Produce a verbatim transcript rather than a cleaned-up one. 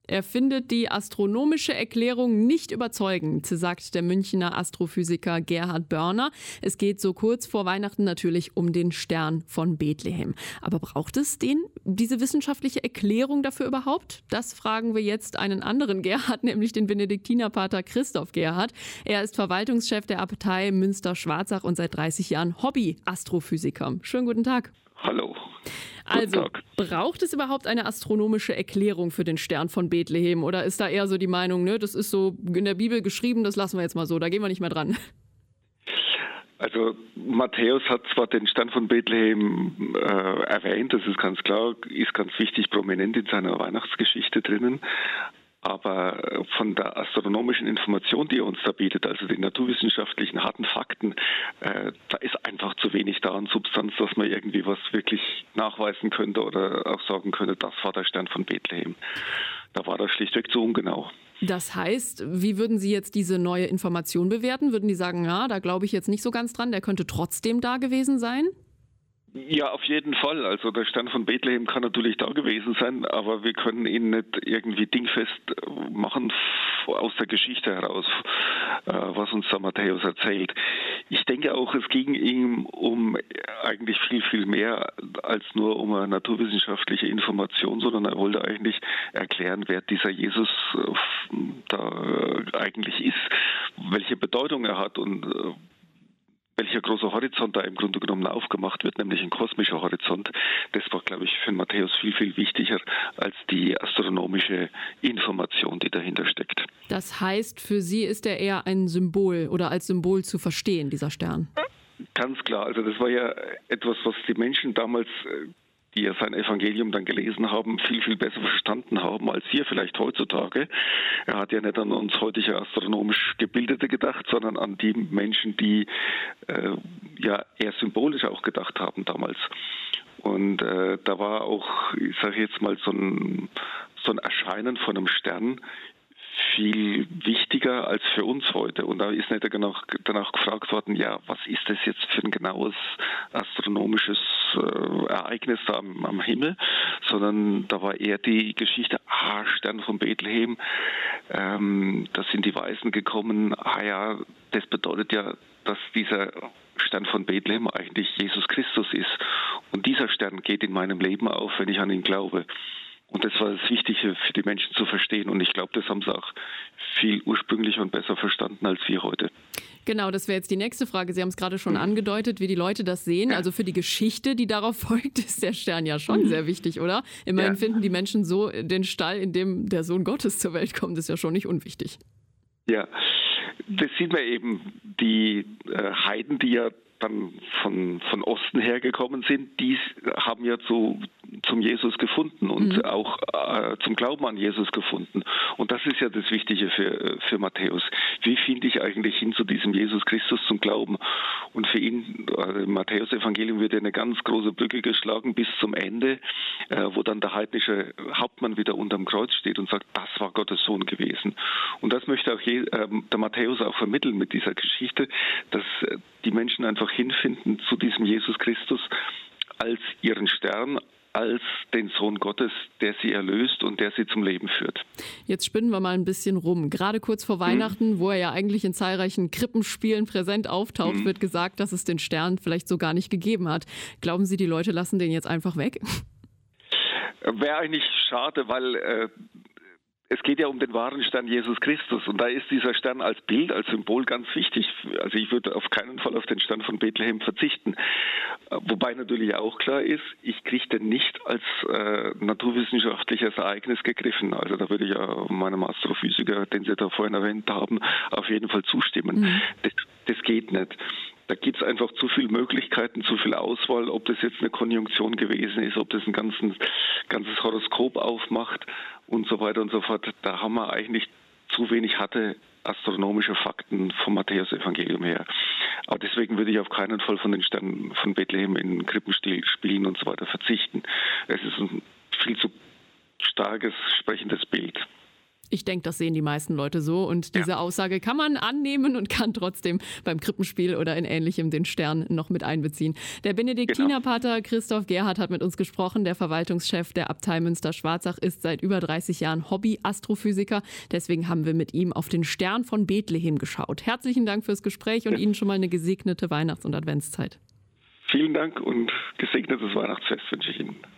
Er findet die astronomische Erklärung nicht überzeugend, sagt der Münchner Astrophysiker Gerhard Börner. Es geht so kurz vor Weihnachten natürlich um den Stern von Bethlehem. Aber braucht es den, diese wissenschaftliche Erklärung dafür überhaupt? Das fragen wir jetzt einen anderen Gerhard, nämlich den Benediktinerpater Christoph Gerhard. Er ist Verwaltungschef der Abtei Münster-Schwarzach und seit dreißig Jahren Hobby-Astrophysiker. Schönen guten Tag. Hallo. Also, braucht es überhaupt eine astronomische Erklärung für den Stern von Bethlehem? Oder ist da eher so die Meinung, ne, das ist so in der Bibel geschrieben, das lassen wir jetzt mal so, da gehen wir nicht mehr dran? Also Matthäus hat zwar den Stern von Bethlehem äh, erwähnt, das ist ganz klar, ist ganz wichtig, prominent in seiner Weihnachtsgeschichte drinnen. Aber von der astronomischen Information, die er uns da bietet, also den naturwissenschaftlichen harten Fakten, äh, da ist einfach zu wenig da an Substanz, dass man irgendwie was wirklich nachweisen könnte oder auch sagen könnte, das war der Stern von Bethlehem. Da war das schlichtweg zu ungenau. Das heißt, wie würden Sie jetzt diese neue Information bewerten? Würden die sagen, ja, da glaube ich jetzt nicht so ganz dran, der könnte trotzdem da gewesen sein? Ja, auf jeden Fall. Also der Stern von Bethlehem kann natürlich da gewesen sein, aber wir können ihn nicht irgendwie dingfest machen aus der Geschichte heraus, was uns da Matthäus erzählt. Ich denke auch, es ging ihm um eigentlich viel, viel mehr als nur um eine naturwissenschaftliche Information, sondern er wollte eigentlich erklären, wer dieser Jesus da eigentlich ist, welche Bedeutung er hat und welcher großer Horizont da im Grunde genommen aufgemacht wird, nämlich ein kosmischer Horizont. Das war, glaube ich, für Matthäus viel, viel wichtiger als die astronomische Information, die dahinter steckt. Das heißt, für Sie ist er eher ein Symbol oder als Symbol zu verstehen, dieser Stern? Ganz klar. Also das war ja etwas, was die Menschen damals, die ja sein Evangelium dann gelesen haben, viel, viel besser verstanden haben als wir vielleicht heutzutage. Er hat ja nicht an uns heutige astronomisch Gebildete gedacht, sondern an die Menschen, die äh, ja eher symbolisch auch gedacht haben damals. Und äh, da war auch, ich sage jetzt mal, so ein, so ein Erscheinen von einem Stern viel wichtiger als für uns heute. Und da ist nicht danach, danach gefragt worden, ja, was ist das jetzt für ein genaues astronomisches äh, Ereignis da am, am Himmel, sondern da war eher die Geschichte, ah, Stern von Bethlehem, ähm, da sind die Weisen gekommen, ah ja, das bedeutet ja, dass dieser Stern von Bethlehem eigentlich Jesus Christus ist. Und dieser Stern geht in meinem Leben auf, wenn ich an ihn glaube. Und das war das Wichtige für die Menschen zu verstehen. Und ich glaube, das haben sie auch viel ursprünglicher und besser verstanden als wir heute. Genau, das wäre jetzt die nächste Frage. Sie haben es gerade schon mhm. angedeutet, wie die Leute das sehen. Ja. Also für die Geschichte, die darauf folgt, ist der Stern ja schon mhm. sehr wichtig, oder? Immerhin ja. finden die Menschen so den Stall, in dem der Sohn Gottes zur Welt kommt, ist ja schon nicht unwichtig. Ja, das sieht man eben. Die äh, Heiden, die ja dann von, von Osten her gekommen sind, die haben ja zu, zum Jesus gefunden und mhm. auch äh, zum Glauben an Jesus gefunden. Und das ist ja das Wichtige für, für Matthäus. Wie finde ich eigentlich hin zu diesem Jesus Christus zum Glauben? Und für ihn, äh, im Matthäus-Evangelium wird ja eine ganz große Brücke geschlagen bis zum Ende, äh, wo dann der heidnische Hauptmann wieder unterm Kreuz steht und sagt, das war Gottes Sohn gewesen. Und das möchte auch je, äh, der Matthäus auch vermitteln mit dieser Geschichte, dass äh, die Menschen einfach hinfinden zu diesem Jesus Christus als ihren Stern, als den Sohn Gottes, der sie erlöst und der sie zum Leben führt. Jetzt spinnen wir mal ein bisschen rum. Gerade kurz vor Weihnachten, mhm. wo er ja eigentlich in zahlreichen Krippenspielen präsent auftaucht, mhm. wird gesagt, dass es den Stern vielleicht so gar nicht gegeben hat. Glauben Sie, die Leute lassen den jetzt einfach weg? Wäre eigentlich schade, weil äh, es geht ja um den wahren Stern Jesus Christus und da ist dieser Stern als Bild, als Symbol ganz wichtig. Also ich würde auf keinen Fall auf den Stern von Bethlehem verzichten. Wobei natürlich auch klar ist, ich kriege den nicht als äh, naturwissenschaftliches Ereignis gegriffen. Also da würde ich ja meinem Astrophysiker, den Sie da vorhin erwähnt haben, auf jeden Fall zustimmen. Mhm. Das, das geht nicht. Da gibt es einfach zu viele Möglichkeiten, zu viel Auswahl, ob das jetzt eine Konjunktion gewesen ist, ob das ein ganzes, ganzes Horoskop aufmacht und so weiter und so fort. Da haben wir eigentlich zu wenig harte astronomische Fakten vom Matthäus-Evangelium her. Aber deswegen würde ich auf keinen Fall von den Sternen von Bethlehem in Krippenspielen und so weiter verzichten. Es ist ein viel zu starkes, sprechendes Bild. Ich denke, das sehen die meisten Leute so und diese ja. Aussage kann man annehmen und kann trotzdem beim Krippenspiel oder in Ähnlichem den Stern noch mit einbeziehen. Der Benediktinerpater genau. Christoph Gerhardt hat mit uns gesprochen. Der Verwaltungschef der Abtei Münster-Schwarzach ist seit über dreißig Jahren Hobby-Astrophysiker. Deswegen haben wir mit ihm auf den Stern von Bethlehem geschaut. Herzlichen Dank fürs Gespräch und ja. Ihnen schon mal eine gesegnete Weihnachts- und Adventszeit. Vielen Dank und gesegnetes Weihnachtsfest wünsche ich Ihnen.